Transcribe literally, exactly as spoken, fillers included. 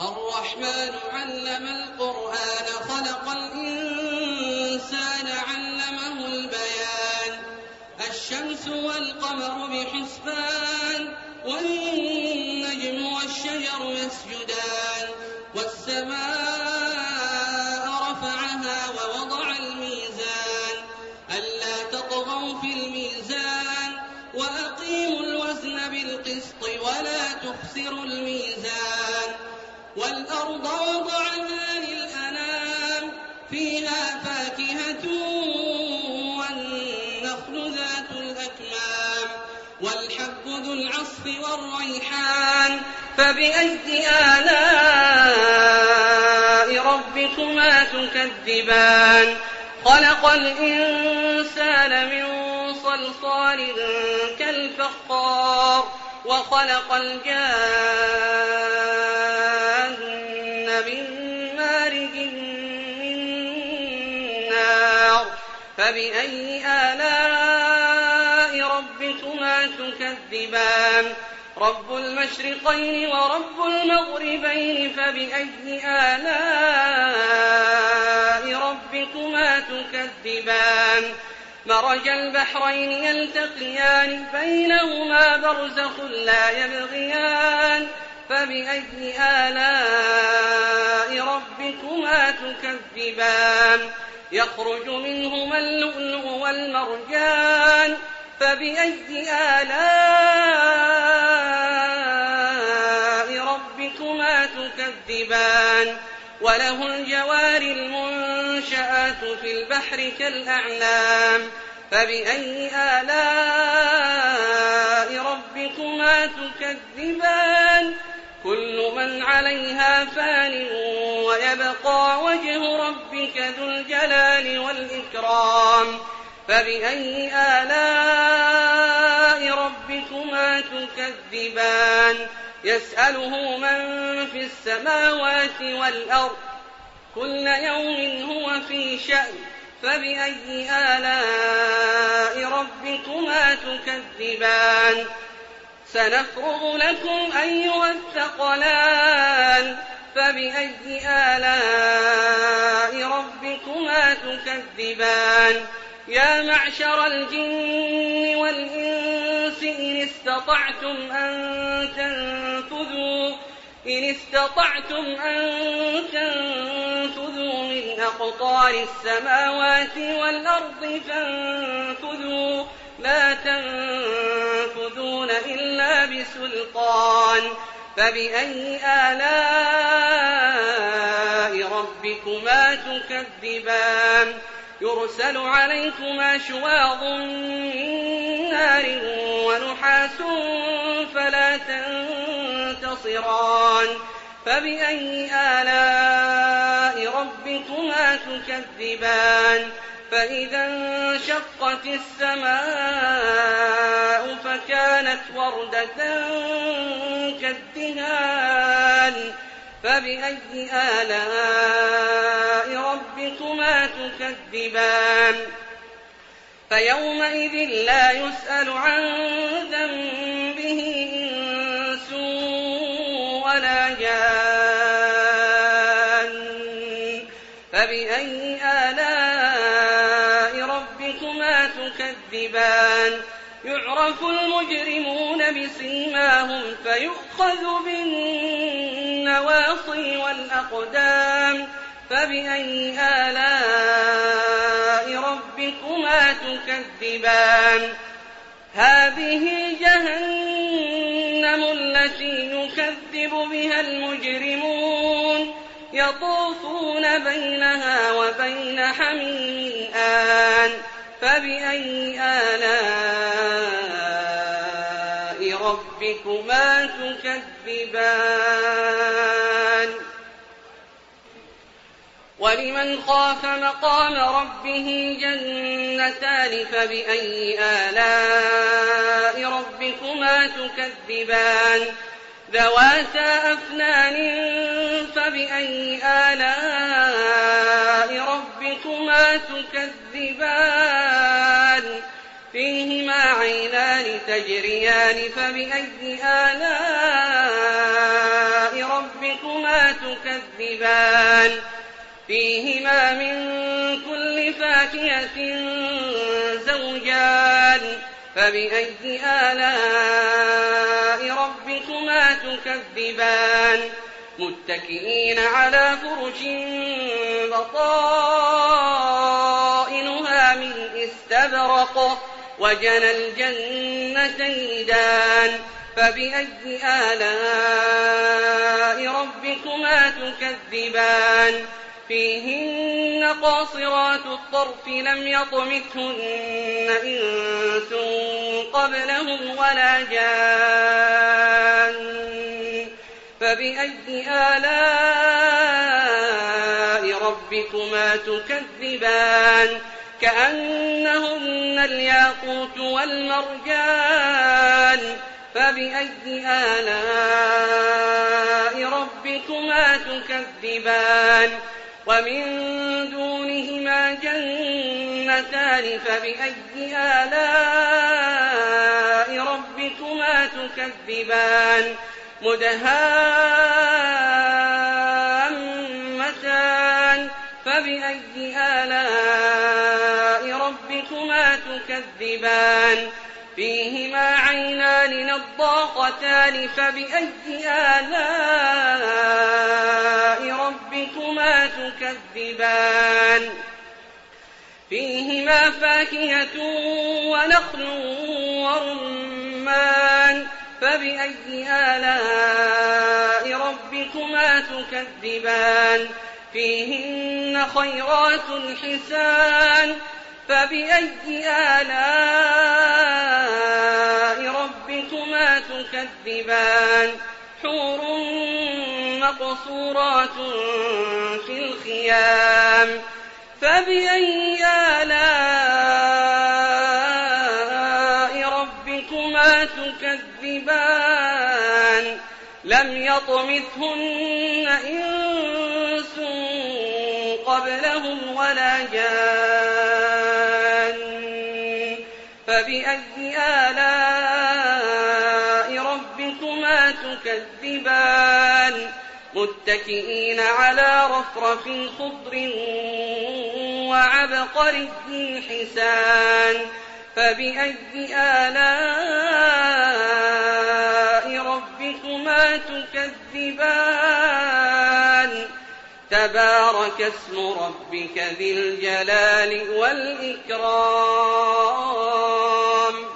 الرحمن علم القرآن خلق الإنسان علمه البيان الشمس والقمر بحسبان والنجم والشجر يسجدان والسماء رفعها ووضع الميزان ألا تطغوا في الميزان وأقيموا الوزن بالقسط ولا تخسروا الميزان والأرض وضعها للأنام فيها فاكهة والنخل ذات الأكمام والحب ذو العصف والريحان فبأي آلاء ربكما تكذبان خلق الإنسان من صلصال كالفخار وخلق الجان من مارج من نار فبأي آلاء ربكما تكذبان رب المشرقين ورب المغربين فبأي آلاء ربكما تكذبان مرج البحرين يلتقيان بينهما برزخ لا يبغيان فبأي آلاء ربكما تكذبان يخرج منهما اللؤلؤ والمرجان فبأي آلاء ربكما تكذبان وله الجوار المنشآت في البحر كالأعلام فبأي آلاء ربكما تكذبان كل من عليها فان ويبقى وجه ربك ذو الجلال والإكرام فبأي آلاء ربكما تكذبان يسأله من في السماوات والأرض كل يوم هو في شأن فبأي آلاء ربكما تكذبان سنفرغ لكم أيها الثقلان فبأي آلاء ربكما تكذبان يا معشر الجن والإنس إن استطعتم أن تنفذوا إن استطعتم أن تنفذوا من أقطار السماوات والأرض فانفذوا لا تنفذون إلا بسلطان فبأي آلاء ربكما تكذبان يرسل عليكما شواظ من نار ونحاس فلا تنتصران فبأي آلاء ربكما تكذبان فإذا انشقت السماء فكانت وردة كالدهان فبأي آلاء ربكما تكذبان فيومئذ لا يسأل عن ذنبه إنس ولا جان فبأي آلاء ربكما تكذبان يعرف المجرمون بسيماهم فيؤخذ بالنواصي والأقدام فبأي آلاء ربكما تكذبان هذه جهنم التي يكذب بها المجرمون يطوفون بينها وبين حميم آن فبأي آلاء ربكما تكذبان ولمن خاف مقام ربه جنتان فبأي آلاء ربكما تكذبان ذواتا أفنان فبأي آلاء ربكما تكذبان فيهما عينان تجريان فبأي آلاء ربكما ربكما تكذبان فيهما من كل فاكهة زوجان فبأي آلاء ربكما تكذبان متكئين على فرش بطائنها من استبرق وجنى الجنتين دان فبأي آلاء ربكما تكذبان فيهن قاصرات الطرف لم يطمثهن إنس قبلهم ولا جان فبأي آلاء ربكما تكذبان كأنهن الياقوت والمرجان فبأي آلاء ربكما تكذبان ومن دونهما جنتان فبأي آلاء ربكما تكذبان مدهامتان فبأي آلاء ربكما تكذبان فيهما عينان نضاختان فبأي آلاء ربكما تكذبان فيهما فاكهة ونخل ورمان فبأي آلاء ربكما تكذبان فيهن خيرات حسان فبأي آلاء ربكما تكذبان حور مقصورات في الخيام فبأي آلاء ربكما تكذبان لم يطمثهن إنس قبلهم ولا جان فبأي آلاء ربكما تكذبان متكئين على رفرف خضر وعبقري حسان فبأي آلاء ربكما تكذبان تبارك اسم ربك ذي الجلال والإكرام